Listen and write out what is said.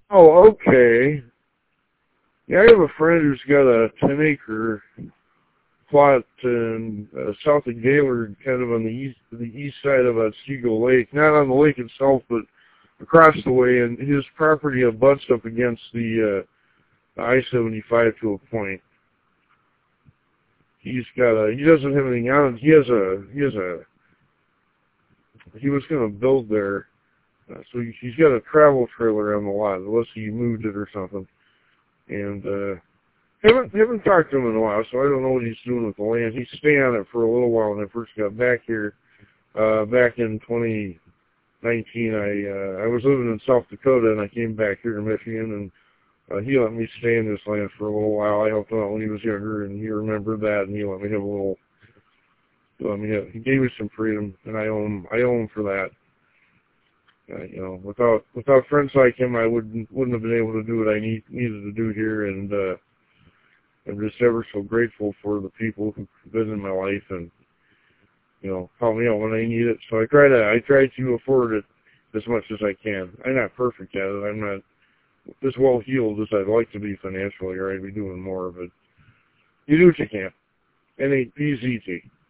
Oh, okay. Yeah, I have a friend who's got a 10-acre plot in south of Gaylord, kind of on the east side of Otsego Lake. Not on the lake itself, but across the way. And his property abuts up against the I-75 to a point. He doesn't have anything on it. He was going to build there. So he's got a travel trailer on the lot, unless he moved it or something. And haven't talked to him in a while, so I don't know what he's doing with the land. He stayed on it for a little while when I first got back here. Back in 2019, I was living in South Dakota, and I came back here to Michigan, and he let me stay in this land for a little while. I helped him out when he was younger, and he remembered that, and he let me have a little. He gave me some freedom, and I owe him for that. Without friends like him, I wouldn't have been able to do what I needed to do here, and I'm just ever so grateful for the people who've been in my life and help me out when I need it. So I try to afford it as much as I can. I'm not perfect at it. I'm not as well healed as I'd like to be financially, or I'd be doing more. But you do what you can. N-A-P-Z-T.